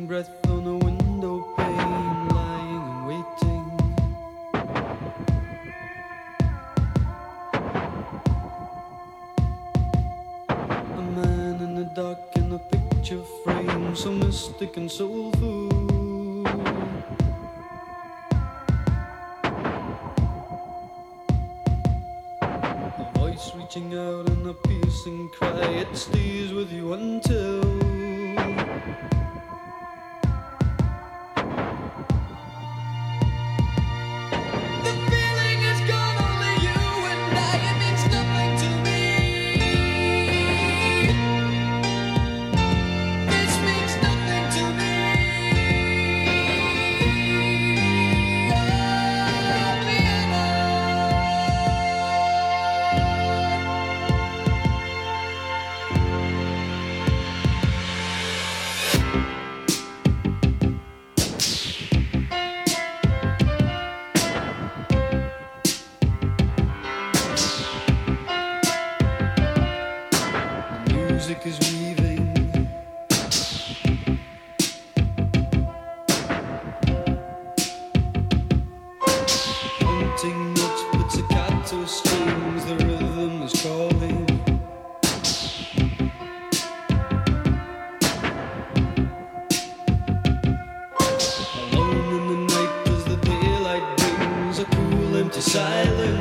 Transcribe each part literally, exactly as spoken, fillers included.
breath on a window pane, lying and waiting. A man in the dark in a picture frame, so mystic and soulful. A voice reaching out in a piercing cry, it stays with you until music is weaving. Haunting notes, pizzicato strings, the rhythm is calling. Alone in the night as the daylight brings a cool empty silence.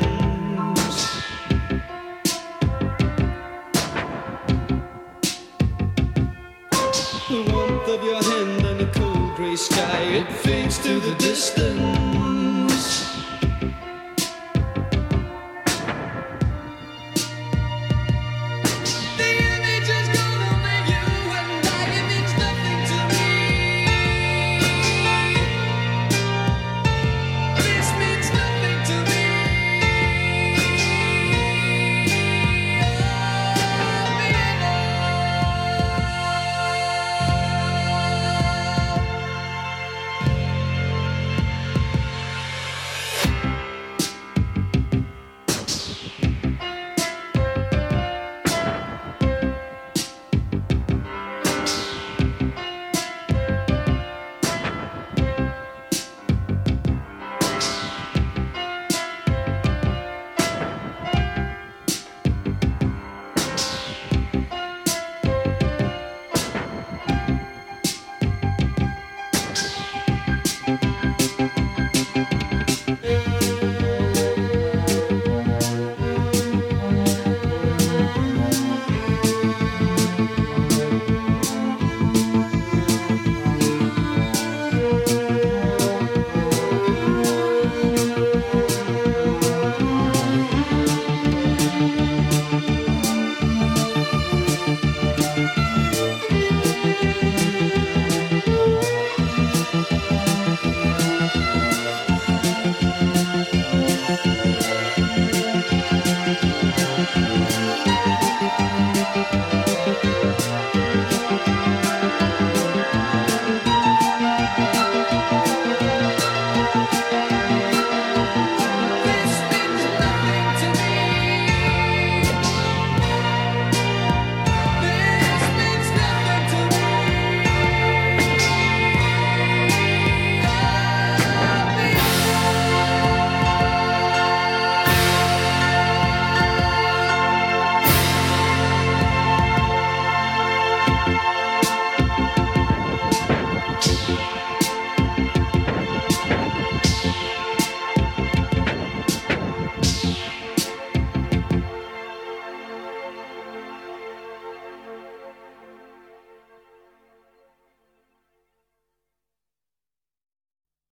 The warmth of your hand and a cold grey sky, it fades to the distance.